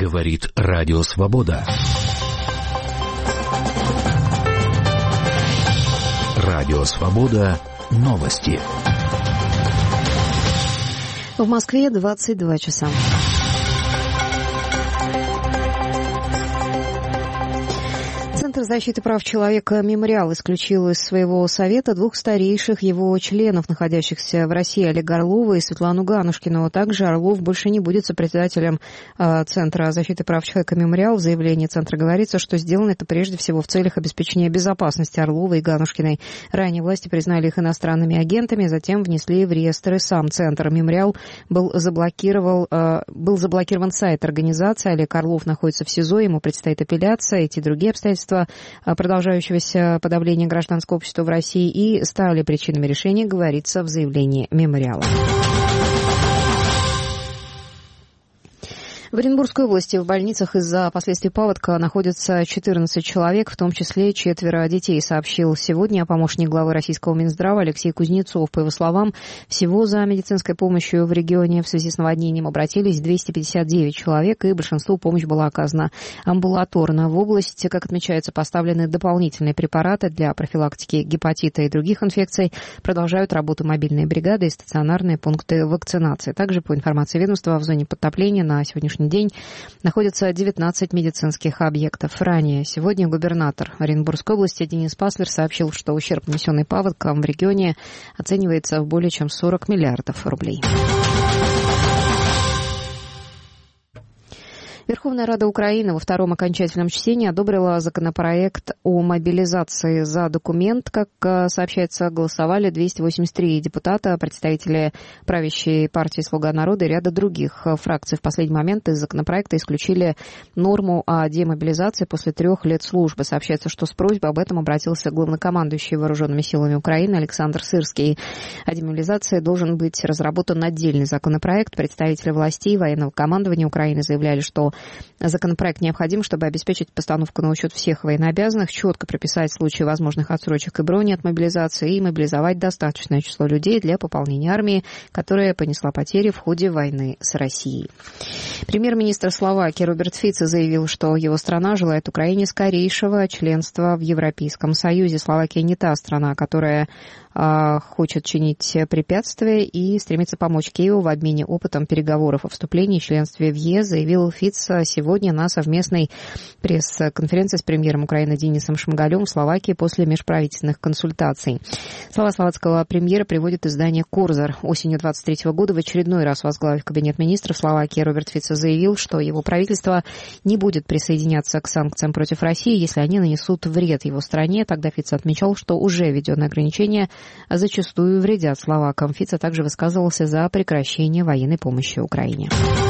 Говорит Радио Свобода. Радио Свобода. Новости. В Москве 22 часа. Центр защиты прав человека «Мемориал» исключил из своего совета двух старейших его членов, находящихся в России, Олега Орлова и Светлану Ганушкину. Также Орлов больше не будет сопредседателем Центра защиты прав человека «Мемориал». В заявлении Центра говорится, что сделано это прежде всего в целях обеспечения безопасности Орлова и Ганушкиной. Ранее власти признали их иностранными агентами, затем внесли в реестры сам Центр. «Мемориал» был заблокирован сайт организации. Олег Орлов находится в СИЗО, ему предстоит апелляция. Эти другие обстоятельства продолжающегося подавления гражданского общества в России и стали причинами решения, говорится в заявлении «Мемориала». В Оренбургской области в больницах из-за последствий паводка находятся 14 человек, в том числе 4 детей, сообщил сегодня помощник главы российского Минздрава Алексей Кузнецов. По его словам, всего за медицинской помощью в регионе в связи с наводнением обратились 259 человек, и большинству помощь была оказана амбулаторно. В области, как отмечается, поставлены дополнительные препараты для профилактики гепатита и других инфекций. Продолжают работу мобильные бригады и стационарные пункты вакцинации. Также, по информации ведомства, в зоне подтопления на сегодняшний день находятся 19 медицинских объектов. Ранее сегодня губернатор Оренбургской области Денис Паслер сообщил, что ущерб, нанесенный паводком в регионе, оценивается в более чем 40 миллиардов рублей. Верховная Рада Украины во втором окончательном чтении одобрила законопроект о мобилизации. За документ, как сообщается, голосовали 283 депутата, представители правящей партии «Слуга народа» и ряда других фракций. В последний момент из законопроекта исключили норму о демобилизации после 3 лет службы. Сообщается, что с просьбой об этом обратился главнокомандующий вооруженными силами Украины Александр Сырский. О демобилизации должен быть разработан отдельный законопроект. Представители властей и военного командования Украины заявляли, что законопроект необходим, чтобы обеспечить постановку на учет всех военнообязанных, четко прописать случаи возможных отсрочек и брони от мобилизации и мобилизовать достаточное число людей для пополнения армии, которая понесла потери в ходе войны с Россией. Премьер-министр Словакии Роберт Фицо заявил, что его страна желает Украине скорейшего членства в Европейском Союзе. Словакия не та страна, которая хочет чинить препятствия и стремится помочь Киеву в обмене опытом переговоров о вступлении и членстве в ЕС, заявил Фицо сегодня на совместной пресс-конференции с премьером Украины Денисом Шмыгалем в Словакии после межправительственных консультаций. Слова словацкого премьера приводит издание «Курзер». Осенью 2023 года в очередной раз возглавив кабинет министров Словакии, Роберт Фицо заявил, что его правительство не будет присоединяться к санкциям против России, если они нанесут вред его стране. Тогда Фицо отмечал, что уже введенные ограничения зачастую вредят словакам. Фицо также высказывался за прекращение военной помощи Украине.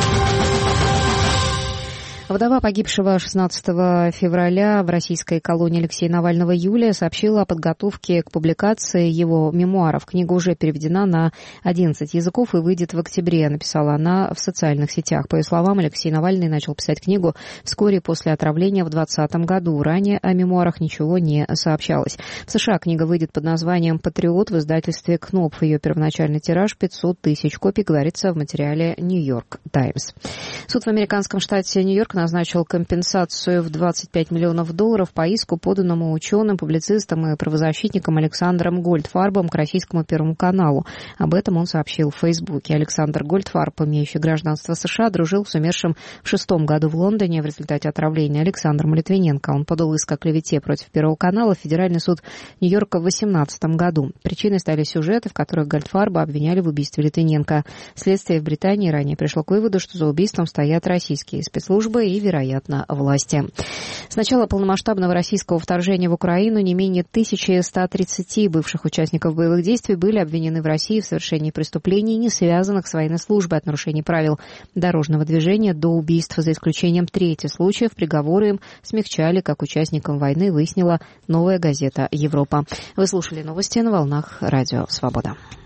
Вдова погибшего 16 февраля в российской колонии Алексея Навального Юлия сообщила о подготовке к публикации его мемуаров. Книга уже переведена на 11 языков и выйдет в октябре, написала она в социальных сетях. По ее словам, Алексей Навальный начал писать книгу вскоре после отравления в 2020 году. Ранее о мемуарах ничего не сообщалось. В США книга выйдет под названием «Патриот» в издательстве «Кнопф». Ее первоначальный тираж 500 тысяч копий, говорится в материале «Нью-Йорк Таймс». Суд в американском штате Нью-Йорк назначил компенсацию в $25 миллионов по иску, поданному ученым, публицистом и правозащитником Александром Гольдфарбом к российскому Первому каналу. Об этом он сообщил в Фейсбуке. Александр Гольдфарб, имеющий гражданство США, дружил с умершим в 2006 году в Лондоне в результате отравления Александром Литвиненко. Он подал иск о клевете против Первого канала в Федеральный суд Нью-Йорка в 2018 году. Причиной стали сюжеты, в которых Гольдфарба обвиняли в убийстве Литвиненко. Следствие в Британии ранее пришло к выводу, что за убийством стоят российские спецслужбы и, вероятно, власти. С начала полномасштабного российского вторжения в Украину не менее 1130 бывших участников боевых действий были обвинены в России в совершении преступлений, не связанных с военной службой, от нарушений правил дорожного движения до убийств, за исключением 3 случаев. Приговоры им смягчали как участникам войны, выяснила «Новая газета Европа». Вы слушали новости на волнах Радио Свобода.